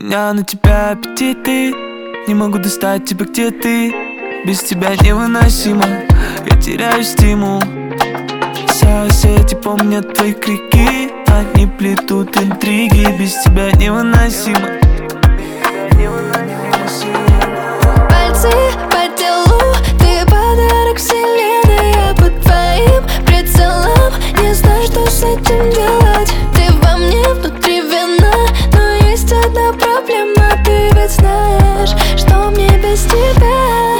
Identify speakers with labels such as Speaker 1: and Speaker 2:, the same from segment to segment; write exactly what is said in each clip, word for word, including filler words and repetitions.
Speaker 1: меня на тебя аппетиты. Не могу достать тебя, где ты. Без тебя невыносимо, я теряю стимул. Соседи помнят твои крики, они плетут интриги. Без тебя невыносимо.
Speaker 2: Пальцы по телу, ты подарок вселенной. Я под твоим прицелом, не знаю, что с этим делать. Ты во мне внутри вина, но есть одна проблема. Ты ведь знаешь, что мне без тебя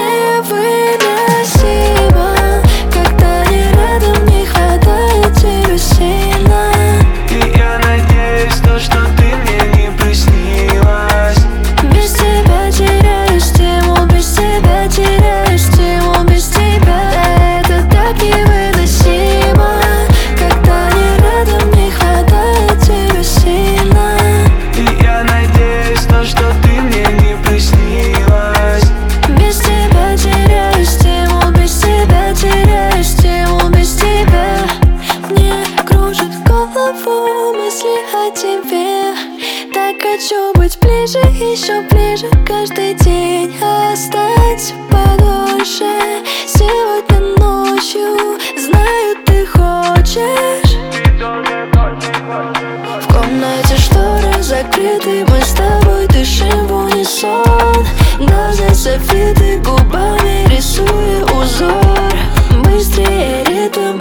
Speaker 2: невыносимо. Когда не рядом, не хватает тебя сильно.
Speaker 1: И я надеюсь, то, что ты мне не приснилась.
Speaker 2: Без тебя теряю стимул, без тебя теряю стимул, без тебя это так невыносимо. Когда не рядом, не хватает тебя сильно.
Speaker 1: И я надеюсь, то, что ты мне не приснилась.
Speaker 2: Без тебя теряю стимул, без тебя теряю стимул, без тебя. Мне кружит голову мысли о тебе. Так хочу быть ближе, еще ближе каждый день. Остаться подольше сегодня ночью. Знаю, ты хочешь. В комнате шторы закрыты, мы с тобой дышим в унисон. Глаза софиты, губами рисуя узор. Быстрее ритм